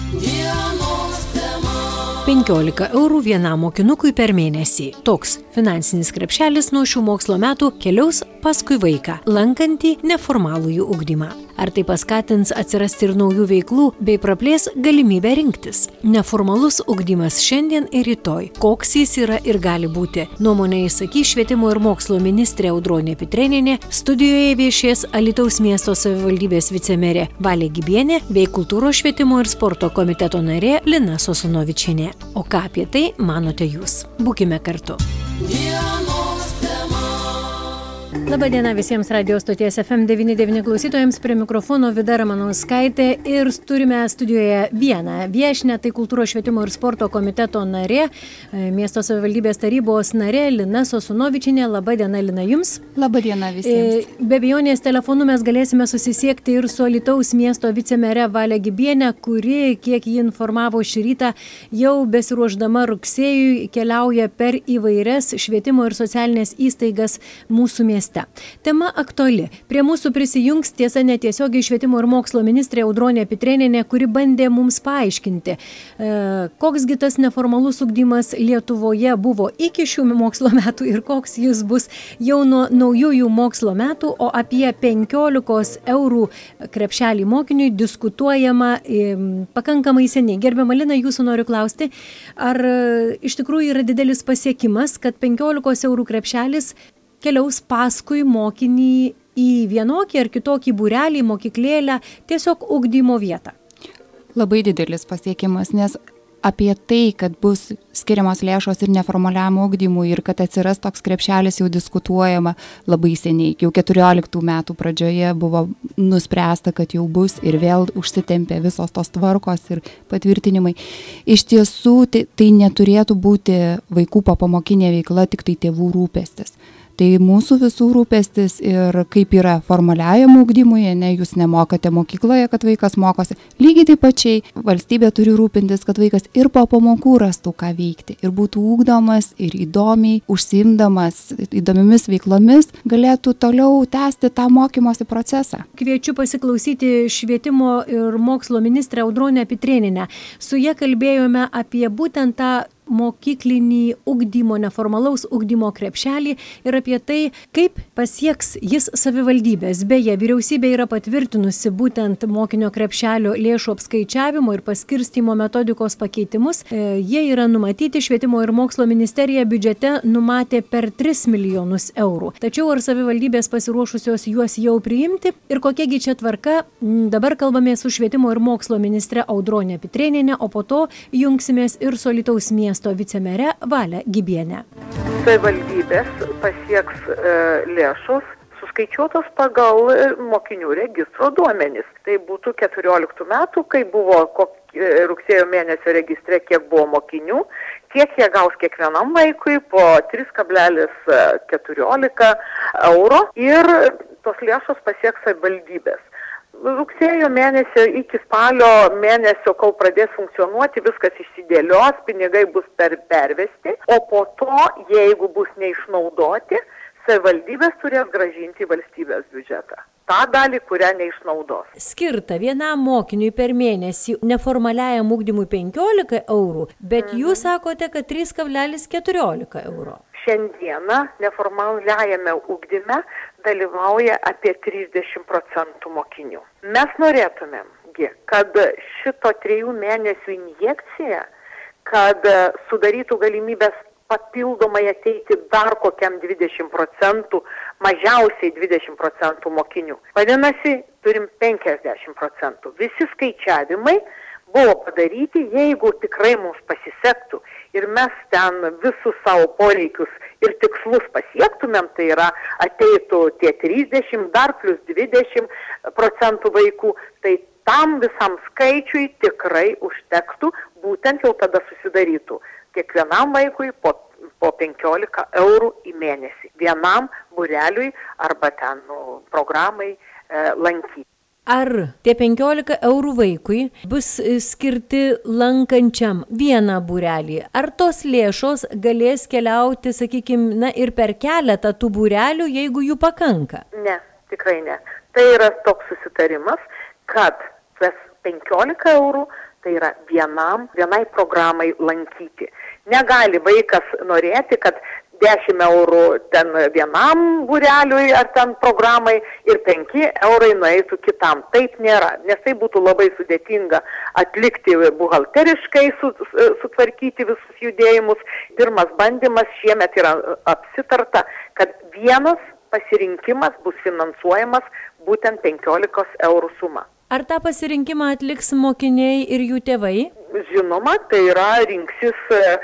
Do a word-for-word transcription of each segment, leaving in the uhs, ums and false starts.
penkiolika eurų vienam mokinukui per mėnesį. Toks finansinis krepšelis nuo šių mokslo metų keliaus paskui vaiką, lankantį neformalųjį ugdymą. Ar tai paskatins atsirasti ir naujų veiklų, bei praplės galimybę rinktis? Neformalus ugdymas šiandien ir rytoj. Koks jis yra ir gali būti? Nuomonę išsakys švietimo ir mokslo ministrė Audronė Pitrėnienė, studijoje viešės Alytaus miesto savivaldybės vicemerė Valė Gibienė bei kultūros švietimo ir sporto komiteto narė Lina Sosunovičienė. O ką apie tai manote jūs? Būkime kartu. Labadiena visiems radijos stoties F M devyni devyni klausytojams, prie mikrofono Vida Ramanauskaitė ir turime studijoje vieną viešnią, tai kultūros švietimo ir sporto komiteto narė, miesto savivaldybės tarybos narė Lina Sosunovičienė. Labadiena, Lina, jums. Labadiena visiems. Be abejonės telefonu mes galėsime susisiekti ir su Alytaus miesto vicemere Valė Gibienė, kuri, kiek ji informavo šį rytą, jau besiruošdama rugsėjui keliauja per įvairias švietimo ir socialinės įstaigas mūsų mieste. Tema aktuali. Prie mūsų prisijungs tiesa netiesiogiai švietimo ir mokslo ministrė Audronė Pitrėnienė, kuri bandė mums paaiškinti, e, koksgi tas neformalus ugdymas Lietuvoje buvo iki šių mokslo metų ir koks jis bus jau nuo naujųjų mokslo metų, o apie penkiolikos eurų krepšelį mokiniui diskutuojama e, pakankamai seniai. Gerbiama Lina, jūsų noriu klausti, ar e, iš tikrųjų yra didelis pasiekimas, kad penkiolikos eurų krepšelis keliaus paskui mokinį į vienokį ar kitokį būrelį, mokyklėlę, tiesiog ugdymo vietą? Labai didelis pasiekimas, nes apie tai, kad bus skiriamos lėšos ir neformaliam ugdymui ir kad atsiras toks krepšelis, jau diskutuojama labai seniai. Jau keturioliktų metų pradžioje buvo nuspręsta, kad jau bus ir vėl užsitempė visos tos tvarkos ir patvirtinimai. Iš tiesų, tai, tai neturėtų būti vaikų popamokinė veikla, tik tai tėvų rūpestis. Tai mūsų visų rūpestis ir kaip yra formaliajam ugdymui, ne, jūs nemokate mokykloje, kad vaikas mokosi. Lygiai taip pačiai valstybė turi rūpintis, kad vaikas ir po pamokų rastų ką veikti ir būtų ugdomas ir įdomiai, užsiimdamas įdomiomis veiklomis, galėtų toliau tęsti tą mokymosi procesą. Kviečiu pasiklausyti švietimo ir mokslo ministrę Audronę Pitrėnienę. Su ja kalbėjome apie būtent tą mokyklinį ugdymo, neformalaus ugdymo krepšelį ir apie tai, kaip pasieks jis savivaldybės. Beje, vyriausybė yra patvirtinusi būtent mokinio krepšelio lėšų apskaičiavimo ir paskirstymo metodikos pakeitimus. Jie yra numatyti, švietimo ir mokslo ministerija biudžete numatė per tris milijonus eurų. Tačiau ar savivaldybės pasiruošusios juos jau priimti ir kokiagi čia tvarka? Dabar kalbame su švietimo ir mokslo ministre Audronė Pitrėnienė, o po to jungsimės ir su Alytaus miesto vicemere Valė Gibienė. Savivaldybės pasieks e, lėšos suskaičiuotos pagal mokinių registro duomenis. Tai būtų keturioliktų metų, kai buvo kok, rugsėjo mėnesio registre, kiek buvo mokinių, kiek jie gaus kiekvienam vaikui po tris kablelis keturiolika euro ir tos lėšos pasieks savivaldybės. Rugsėjo mėnesio iki spalio mėnesio, kol pradės funkcionuoti, viskas išsidėlios, pinigai bus per pervesti, o po to, jeigu bus neišnaudoti, savivaldybės turės grąžinti valstybės biudžetą. Ta dalį, kurią neišnaudos. Skirta vienam mokiniui per mėnesį neformaliajam ugdymui penkiolika eurų, bet mhm. jūs sakote, kad trys kablelis keturiolika eurų. Šiandieną neformaliajame ugdyme dalyvauja apie trisdešimt procentų mokinių. Mes norėtumėm, kad šito trijų mėnesių injekcija, kad sudarytų galimybės papildomai ateiti dar kokiam dvidešimt procentų, mažiausiai dvidešimt procentų mokinių. Vadinasi, turim penkiasdešimt procentų. Visi skaičiavimai buvo padaryti, jeigu tikrai mums pasisektų ir mes ten visus savo poreikius ir tikslus pasiektumėm, tai yra ateitų tie trisdešimt, dar plus dvidešimt procentų vaikų, tai tam visam skaičiui tikrai užtektų, būtent jau tada susidarytų kiekvienam vaikui po, po penkiolika eurų į mėnesį, vienam būreliui arba ten nu, programai e, lankyti. Ar tie penkiolika eurų vaikui bus skirti lankančiam vieną būrelį? Ar tos lėšos galės keliauti, sakykime, na, ir per keletą tų būrelių, jeigu jų pakanka? Ne, tikrai ne. Tai yra toks susitarimas, kad tas penkiolika eurų Tai yra vienam, vienai programai lankyti. Negali vaikas norėti, kad dešimt eurų ten vienam būreliui ar ten programai ir penki eurai nueitų kitam. Taip nėra, nes tai būtų labai sudėtinga atlikti buhalteriškai, sutvarkyti visus judėjimus. Pirmas bandymas šiemet yra apsitarta, kad vienas pasirinkimas bus finansuojamas būtent penkiolikos eurų suma. Ar tą pasirinkimą atliks mokiniai ir jų tėvai? Žinoma, tai yra rinksis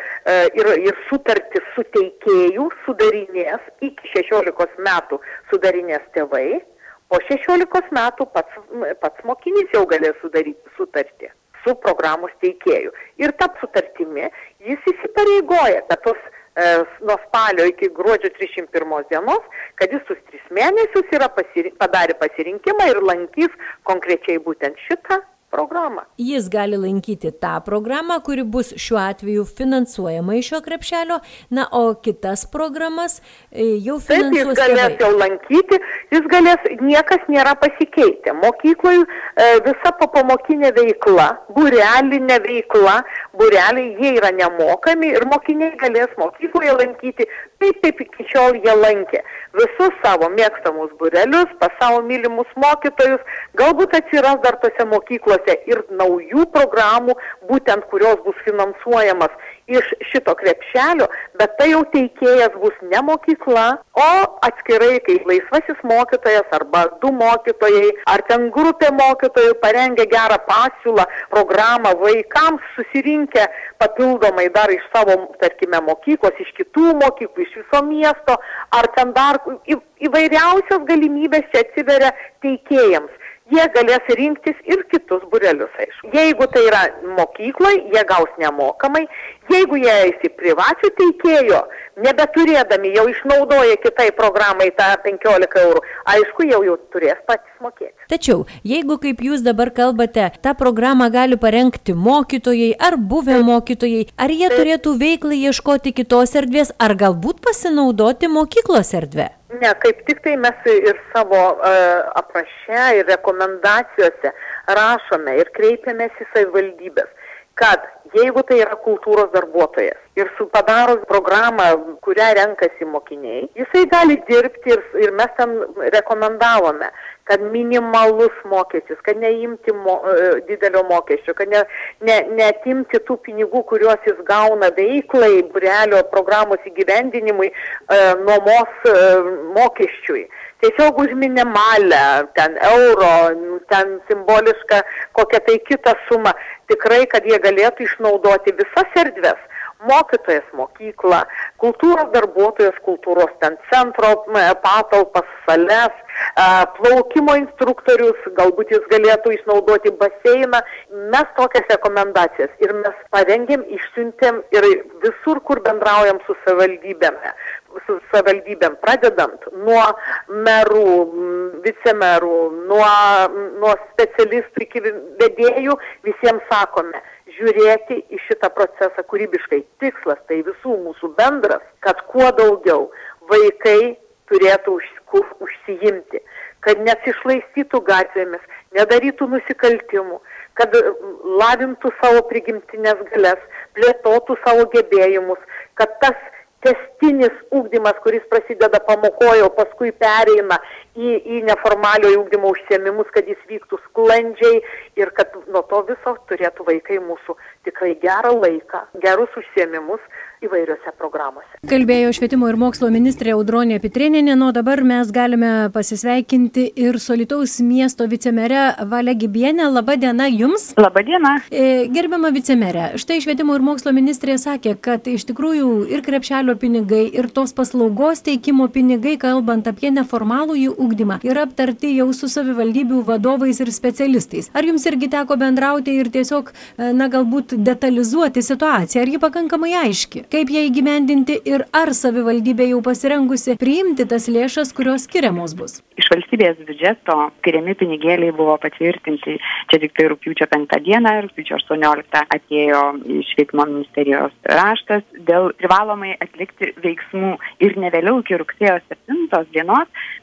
ir, ir sutartis su teikėjų sudarinės iki šešiolikos metų sudarinės tėvai, po šešiolikos metų pats, pats mokinys jau galės sudaryti sutartį su programos teikėju. Ir ta sutartimi jis įsipareigoja, kad tos nuo spalio iki gruodžio trisdešimt pirmos dienos, kad jis sus tris mėnesius yra pasirink, padarė pasirinkimą ir lankys konkrečiai būtent šitą programą. Jis gali lankyti tą programą, kuri bus šiuo atveju finansuojama iš šio krepšelio, na, o kitas programas jau finansuos tėvai. Taip, jis galės jau lankyti, jis galės, niekas nėra pasikeitę. Mokykloje visa popamokinė veikla, būrelinė veikla, būreliai jie yra nemokami ir mokiniai galės mokykloje lankyti, taip, taip iki šiol jie lankė visus savo mėgstamus būrelius, pas savo mylimus mokytojus, galbūt atsiras dar tose mokyklose ir naujų programų, būtent kurios bus finansuojamas iš šito krepšelio, bet tai jau teikėjas bus ne mokykla, o atskirai kaip laisvasis mokytojas arba du mokytojai, ar ten grupė mokytojų parengė gerą pasiūlą, programą vaikams, susirinkę papildomai dar iš savo, tarkime, mokyklos, iš kitų mokyklų, iš viso miesto, ar ten dar į, įvairiausios galimybės čia atsiveria teikėjams. Jie galės rinktis ir kitus būrelius, aišku. Jeigu tai yra mokykloje, jie gaus nemokamai. Jeigu jie eis į privačių teikėjo, nebeturėdami jau išnaudoja kitai programai tą penkiolika eurų, aišku, jau jau turės patys mokėti. Tačiau, jeigu, kaip jūs dabar kalbate, tą programą gali parengti mokytojai ar buvę mokytojai, ar jie turėtų veiklai ieškoti kitos erdvės, ar galbūt pasinaudoti mokyklos erdvę? Ne, kaip tik tai mes ir savo uh, apraše ir rekomendacijose rašome ir kreipiamės į savivaldybės, kad jeigu tai yra kultūros darbuotojas ir su padaro programą, kurią renkasi mokiniai, jisai gali dirbti ir, ir mes ten rekomendavome, kad minimalus mokestis, kad neimti mo, didelio mokesčio, kad ne, ne, neatimti tų pinigų, kuriuos jis gauna veiklai, būrelio programos įgyvendinimui, e, nuomos e, mokesčiui. Tiesiog už minimalę, ten euro, ten simbolišką kokią tai kitą sumą, tikrai, kad jie galėtų išnaudoti visas erdves. Mokytojas mokyklą, kultūros darbuotojas kultūros ten centro patalpas, sales, plaukimo instruktorius, galbūt jis galėtų išnaudoti baseiną. Mes tokias rekomendacijas ir mes parengėm, išsiuntėm ir visur, kur bendraujam su savivaldybėme. su savivaldybėm, pradedant nuo merų, vicemerų, nuo, nuo specialistų iki vedėjų, visiems sakome, žiūrėti į šitą procesą kūrybiškai. Tikslas tai visų mūsų bendras, kad kuo daugiau vaikai turėtų už, kur užsiimti, kad nesišlaistytų gatvėmis, nedarytų nusikaltimų, kad lavintų savo prigimtinės galias, plėtotų savo gebėjimus, kad tas tęstinis ugdymas, kuris prasideda pamokoje, o paskui pereina į, į neformaliojo ugdymo užsiėmimus, kad jis vyktų sklandžiai ir kad nuo to viso turėtų vaikai mūsų tikrai gerą laiką, gerus užsiėmimus įvairiose programuose. Kalbėjo švietimo ir mokslo ministrė Audronė Pitrėnienė, nuo dabar mes galime pasisveikinti ir su Alytaus miesto vicemere Valia Gibienė. Labą dieną jums. Labą dieną. Gerbiama vicemere, štai švietimo ir mokslo ministrė sakė, kad iš tikrųjų ir krepšelio pinigai, ir tos paslaugos teikimo pinigai, kalbant apie neformalųjį ugdymą, yra aptarti jau su savivaldybių vadovais ir specialistais. Ar jums irgi teko bendrauti ir tiesiog, na, galbūt detalizuoti situaciją? Ar ji pakankamai aiški? Kaip ją įgyvendinti ir ar savivaldybė jau pasirengusi priimti tas lėšas, kurios skiriamos bus? Iš valstybės biudžeto skiriami pinigėliai buvo patvirtinti čia tik tai rugpjūčio penktą dieną, rugpjūčio aštuonioliktą atėjo iš švietimo ministerijos raštas dėl privalomai atlikti veiksmų ir ne vėliau iki rugsėjo septintos dienos ministerija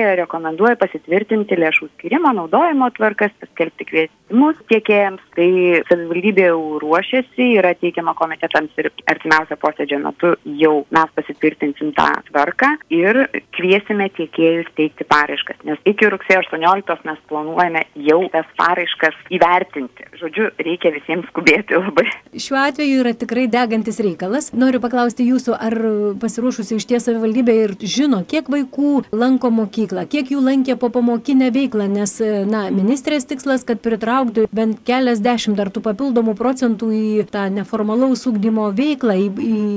ministerija rekomenduoja pasitvirtinti lėšų skirimo naudojimo tvarkas, paskelbti kvietimus tiekėjams. Tai savivaldybė jau ruošiasi, yra teikiama komitetams ir artimiausio posėdžio metu jau mes pasitvirtinsim tą tvarką ir kviesime tiekėjus teikti paraiškas, nes iki rugsėjo aštuonioliktos mes planuojame jau tas paraiškas įvertinti. Žodžiu, reikia visiems skubėti labai. Šiuo atveju yra tikrai degantis reikalas. Noriu paklausti jūsų, ar pasiruošusi iš ties savivaldybė ir žino, kiek vaikų lanko mokyklą, kiek jų lankė po pamokinę veiklą, nes, na, ministrės tikslas, kad pritrauktų bent keliasdešimt dar tų papildomų procentų į tą neformalaus ugdymo veiklą, į,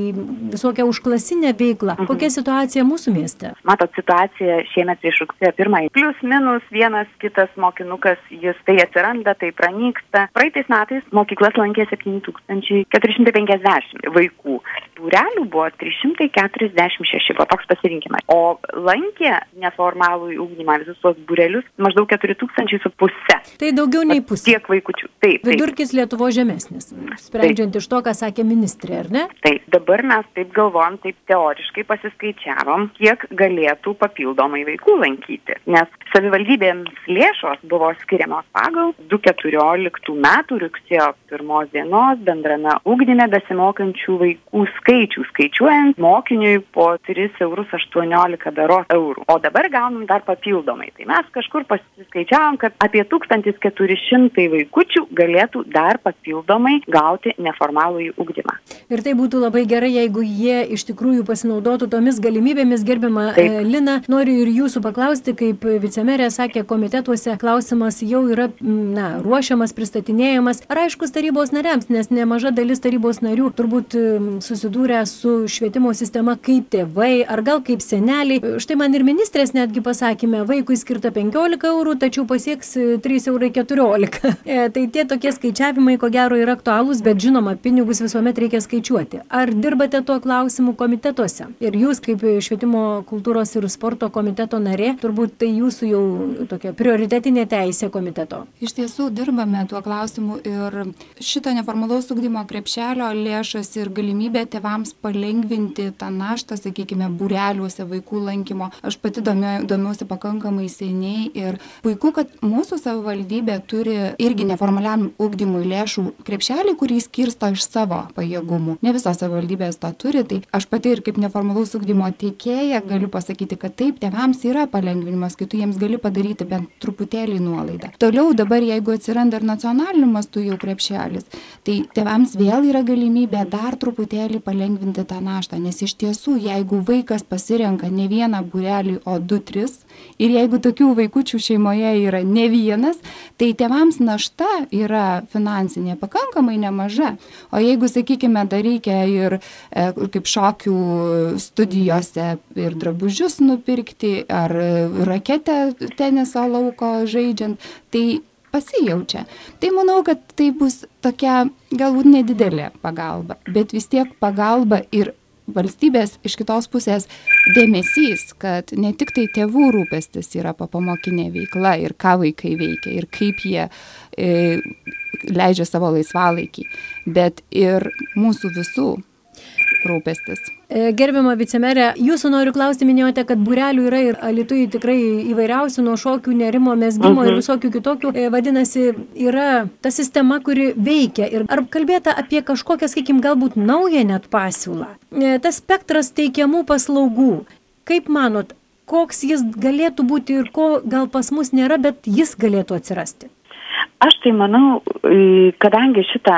į visokią užklasinę veiklą. Mhm. Kokia situacija mūsų mieste? Matot, situacija šiemet iš rugsėjo pirmąjį. Plius minus vienas kitas mokinukas, jis tai atsiranda, tai pranyksta. Praeitais metais mokyklas lankė septyni tūkstančiai keturi šimtai penkiasdešimt vaikų. Būrelių buvo trys šimtai keturiasdešimt šeši, buvo toks pasirinkimas. O lankė neformalų ugdymą visus tuos būrelius maždaug keturi tūkstančiai su pusė. Tai daugiau nei pusė. Tiek vaikučių. Taip, taip. Vidurkis Lietuvos žemesnis, sprendžiant taip. Iš to, ką sakė ministrė, ar ne? Taip, dabar mes taip galvojam, taip teoriškai pasiskaičiavom, kiek galėtų papildomai vaikų lankyti. Nes savivaldybėms lėšos buvo skiriamos pagal du tūkstančiai keturioliktų metų rugsėjo pirmos dienos bendrame ugdyme besimokančių vaikų skaičių, skaičiuojant mokiniui po tris eurus aštuoniolika berods eurų. O dabar gaunam dar papildomai. Tai mes kažkur pasiskaičiavom, kad apie tūkstantis keturi šimtai vaikučių galėtų dar papildomai gauti neformalųjį ugdymą. Ir tai būtų labai gerai, jeigu jie iš tikrųjų pasinaudotų tomis galimybėmis. Gerbiama Taip. Lina, noriu ir jūsų paklausti, kaip vicemerė sakė, komitetuose klausimas jau yra, na, ruošiamas, pristatinėjamas. Ar aiškus tarybos nariams, nes nemaža dalis tarybos narių turbūt susidūrė su švietimo sistema kaip tėvai, ar gal kaip seneliai. Štai man ir ministrės netgi pasakėme, vaikui skirta penkiolika eurų, tačiau pasieks trys eurai keturiolika. E, tai tie tokie skaičiavimai, ko gero, yra aktualūs, bet žinoma, pinigus visuomet reikia skaičiuoti. Ar dirbate tuo klausimu komitetuose? Ir jūs, kaip švietimo, kultūros ir sporto komiteto narė, turbūt tai jūsų jau tokia prioritetinė teisė komiteto. Iš tiesų dirbame tuo klausimu ir šito neformalaus ugdymo krepšelio lėšas ir galimybę tėvams palengvinti tą naštą, sakykime, būreliuose vaikų lankymo. Aš pati domiuosi pakankamai seniai ir puiku, kad mūsų savivaldybė turi irgi neformaliam ugdymui lėšų krepšelį, kurį skirsto iš savo pajėgumų. Ne visos savivaldybės to turi, tai aš pati ir kaip neformalaus ugdymo teikėja galiu pasakyti, kad taip, tėvams yra palengvinimas, kai tu jiems gali padaryti bent truputėlį nuolaidą. Toliau dabar, jeigu atsiranda ir nacionaliniu mastu jau krepšelis, tai tėvams vėl yra galimybė dar truputėlį palengvinti tą naštą, nes iš tiesų, jeigu vaikas pasirenka ne vieną būrelį, o du, tris, ir jeigu tokių vaikučių šeimoje yra ne vienas, tai tėvams našta yra finansinė pakankamai nemaža. O jeigu, sakykime, dar reikia ir e, kaip šokių studijose ir drabužius nupirkti, ar raketę teniso lauko žaidžiant, tai pasijaučia. Tai manau, kad tai bus tokia galbūt nedidelė pagalba, bet vis tiek pagalba ir valstybės iš kitos pusės dėmesys, kad ne tik tai tėvų rūpestis yra papamokinė veikla ir ką vaikai veikia ir kaip jie e, leidžia savo laisvalaikį, bet ir mūsų visų rūpestis. Gerbiama vicemerė, jūsų noriu klausti, minėjote, kad būrelių yra ir Alytuje tikrai įvairiausių, nuo šokių, nerimo, mezgimo uh-huh. ir visokių kitokių. Vadinasi, yra ta sistema, kuri veikia. Ir ar kalbėta apie kažkokią, sakykim, galbūt naują net pasiūlą? Tas spektras teikiamų paslaugų. Kaip manot, koks jis galėtų būti ir ko gal pas mus nėra, bet jis galėtų atsirasti? Aš tai manau, kadangi šitą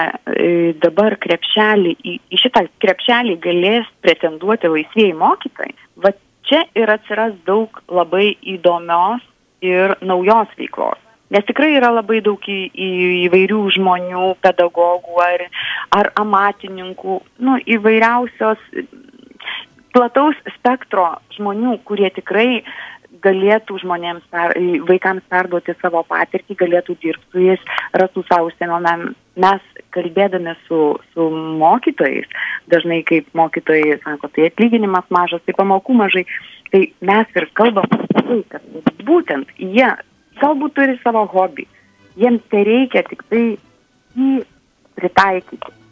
dabar krepšelį, į šitą krepšelį galės pretenduoti laisvieji mokytojai, va čia ir atsiras daug labai įdomios ir naujos veiklos. Nes tikrai yra labai daug į, į, įvairių žmonių, pedagogų ar, ar amatininkų, nu, įvairiausios plataus spektro žmonių, kurie tikrai galėtų žmonėms, per, vaikams perduoti savo patirtį, galėtų dirbti su jais, rastų savo užsienio. Mes kalbėdami su, su mokytojais, dažnai kaip mokytojai sako, tai atlyginimas mažas, tai pamokų mažai, tai mes ir kalbam apie tai, kad būtent jie galbūt turi savo hobį, jiems tai reikia tik tai jį pritaikyti.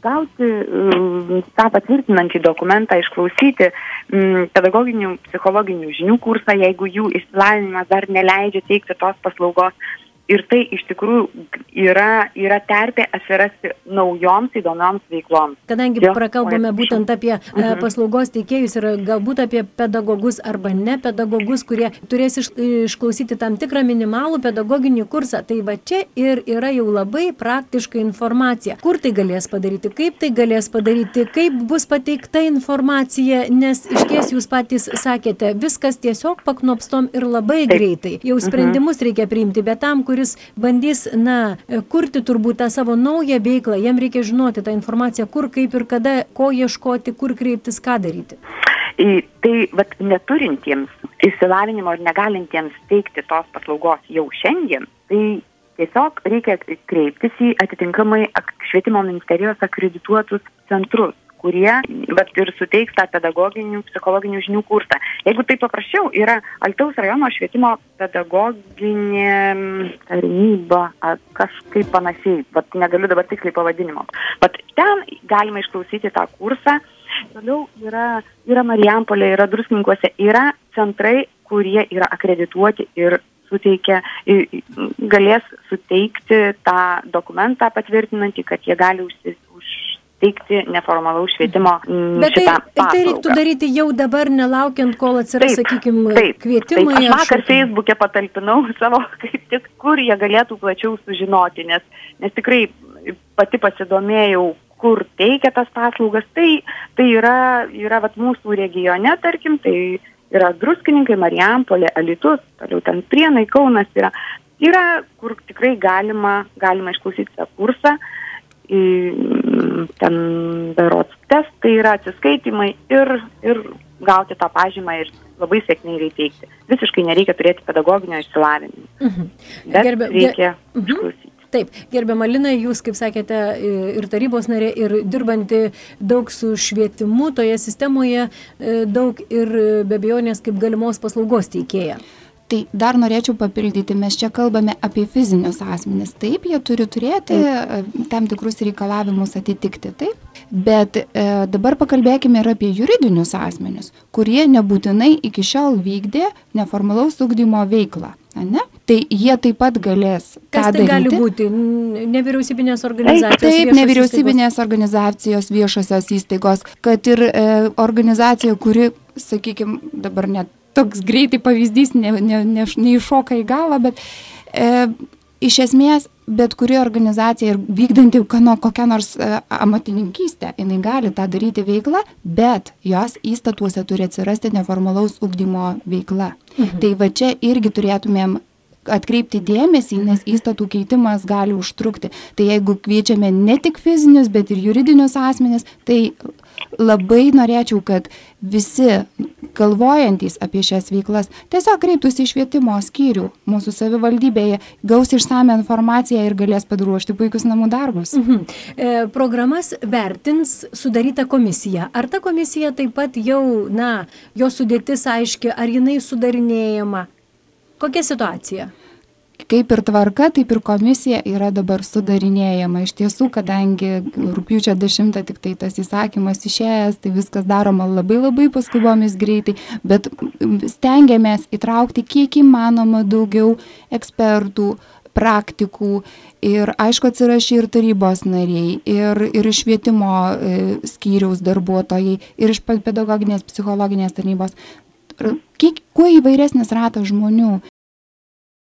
gauti tą patvirtinantį dokumentą, išklausyti pedagoginių, psichologinių žinių kursą, jeigu jų išsilavinimas dar neleidžia teikti tos paslaugos. Ir tai iš tikrųjų yra, yra terpė atsirasti naujoms įdomioms veikloms. Kadangi jo, prakalbame o, būtent apie mhm. paslaugos teikėjus ir galbūt apie pedagogus arba ne pedagogus, kurie turės iš, išklausyti tam tikrą minimalų pedagoginį kursą, tai va čia ir yra jau labai praktiška informacija. Kur tai galės padaryti, kaip tai galės padaryti, kaip bus pateikta informacija, nes išties jūs patys sakėte, viskas tiesiog paknopstom ir labai Taip. Greitai. Jau sprendimus mhm. reikia priimti, bet tam, kuris bandys, na, kurti turbūt tą savo naują veiklą, jam reikia žinoti tą informaciją, kur, kaip ir kada, ko ieškoti, kur kreiptis, ką daryti. Tai vat, neturintiems išsilavinimo ir negalintiems teikti tos paslaugos jau šiandien, tai tiesiog reikia kreiptis į atitinkamai švietimo ministerijos akredituotus centrus, kurie vat, ir suteiks tą pedagoginių, psichologinių žinių kursą. Jeigu tai paprasčiau, yra Alytaus rajono švietimo pedagoginė tarnyba, kažkaip panašiai, vat, negaliu dabar tiksliai pavadinimo. Vat, ten galima išklausyti tą kursą. Toliau yra, yra Marijampolė, yra Druskininkuose, yra centrai, kurie yra akredituoti ir suteikia, galės suteikti tą dokumentą patvirtinantį, kad jie gali užsi, teikti neformalaus švietimo Bet šitą tai, paslaugą. Tai reiktų daryti jau dabar, nelaukiant, kol atsiras, sakykime, kvietimai. Taip, aš vakar Facebook'e patalpinau savo, kaip tik, kur jie galėtų plačiau sužinoti, nes, nes tikrai pati pasidomėjau, kur teikia tas paslaugas. Tai, tai yra, yra vat, mūsų regione, tarkim, tai yra Druskininkai, Marijampolė, Alytus, toliau ten Prienai, Kaunas yra, yra kur tikrai galima, galima išklausyti tą kursą. Ten berods testai yra, atsiskaitimai ir, ir gauti tą pažymą ir labai sėkmingai teikti. Visiškai nereikia turėti pedagoginio išsilavinimo. Mhm. Bet Gerbė, reikia mhm. išklausyti. Taip, gerbiama Lina, jūs, kaip sakėte, ir tarybos narė, ir dirbanti daug su švietimu toje sistemoje, daug ir be abejonės kaip galimos paslaugos teikėja. Tai dar norėčiau papildyti, mes čia kalbame apie fizinius asmenis. Taip, jie turi turėti tam tikrus reikalavimus atitikti, taip. Bet e, dabar pakalbėkime ir apie juridinius asmenis, kurie nebūtinai iki šiol vykdė neformalaus ugdymo veiklą. Ne? Tai jie taip pat galės tą daryti. Kas tai gali būti? Nevyriausybinės organizacijos? Taip, nevyriausybinės organizacijos, viešosios įstaigos, kad ir e, organizacija, kuri, sakykime, dabar net toks greitai pavyzdys ne, ne, ne, neiššoka į galvą, bet e, iš esmės bet kuri organizacija ir vykdanti kokią nors e, amatininkystę, jinai gali tą daryti veiklą, bet jos įstatuose turi atsirasti neformalaus ugdymo veikla. Mhm. Tai va čia irgi turėtumėm atkreipti dėmesį, nes įstatų keitimas gali užtrukti. Tai jeigu kviečiame ne tik fizinius, bet ir juridinius asmenis, tai labai norėčiau, kad visi galvojantys apie šias veiklas tiesiog kreiptųsi į švietimo skyrių mūsų savivaldybėje, gaus išsame informaciją ir galės paruošti puikius namų darbus. Mhm. E, programas vertins sudaryta komisija. Ar ta komisija taip pat jau, na, jos sudėtis aiški, ar jinai sudarinėjama? Kokia situacija? Kaip ir tvarka, taip ir komisija yra dabar sudarinėjama. Iš tiesų, kadangi rugpjūčio dešimtą tik tai tas įsakymas išėjęs, tai viskas daroma labai labai paskubomis greitai, bet stengiamės įtraukti kiek įmanoma daugiau ekspertų, praktikų ir aišku atsirašė ir tarybos nariai, ir, ir švietimo e, skyriaus darbuotojai, ir iš pedagoginės psichologinės tarnybos. Kiek, kuo įvairesnis ratas žmonių,